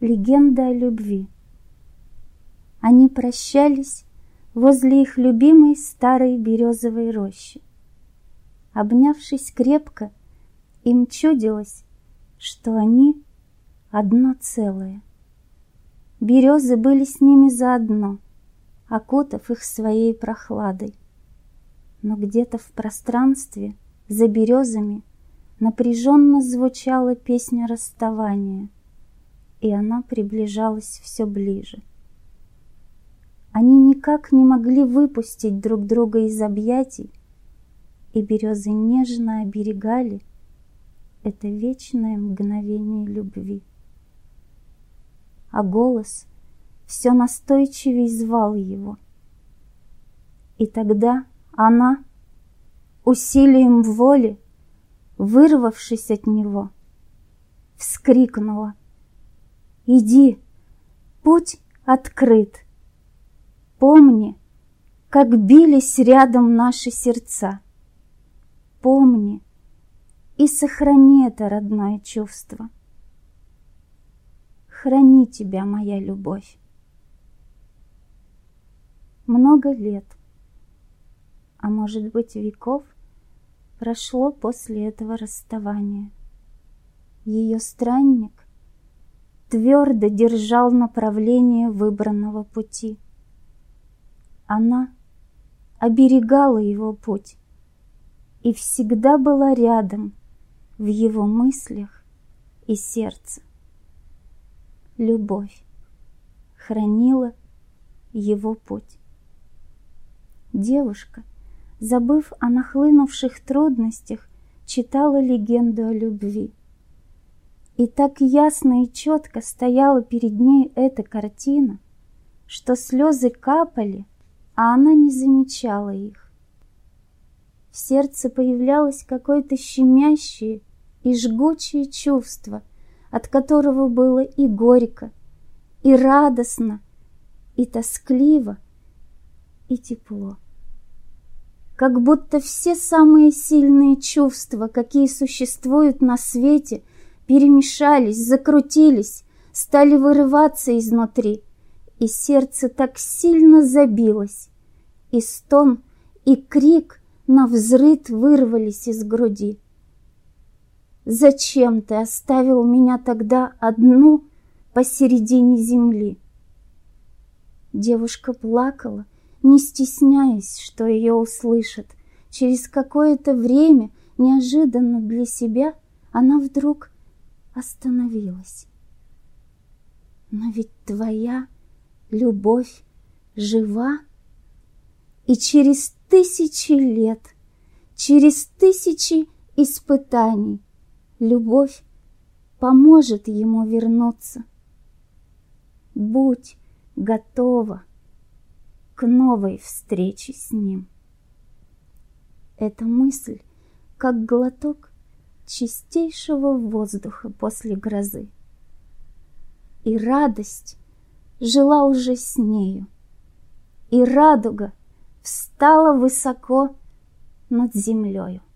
Легенда о любви. Они прощались возле их любимой старой березовой рощи. Обнявшись крепко, им чудилось, что они одно целое. Березы были с ними заодно, окутав их своей прохладой. Но где-то в пространстве, за березами, напряженно звучала песня расставания, и она приближалась все ближе. Они никак не могли выпустить друг друга из объятий, и березы нежно оберегали это вечное мгновение любви. А голос все настойчивее звал его. И тогда она, усилием воли, вырвавшись от него, вскрикнула: «Иди, путь открыт! Помни, как бились рядом наши сердца. Помни и сохрани это родное чувство. Храни тебя, моя любовь». Много лет, а может быть веков, прошло после этого расставания. Ее странник твердо держал направление выбранного пути. Она оберегала его путь и всегда была рядом в его мыслях и сердце. Любовь хранила его путь. Девушка, забыв о нахлынувших трудностях, читала легенду о любви. И так ясно и четко стояла перед ней эта картина, что слезы капали, а она не замечала их. В сердце появлялось какое-то щемящее и жгучее чувство, от которого было и горько, и радостно, и тоскливо, и тепло. Как будто все самые сильные чувства, какие существуют на свете, перемешались, закрутились, стали вырываться изнутри, и сердце так сильно забилось, и стон, и крик навзрыд вырвались из груди. «Зачем ты оставил меня тогда одну посередине земли?» Девушка плакала, не стесняясь, что ее услышат. Через какое-то время, неожиданно для себя, она вдруг остановилась. «Но ведь твоя любовь жива, и через 1000 лет, через 1000 испытаний любовь поможет ему вернуться. Будь готова к новой встрече с ним». Эта мысль, как глоток чистейшего воздуха после грозы. И радость жила уже с нею, и радуга встала высоко над землею.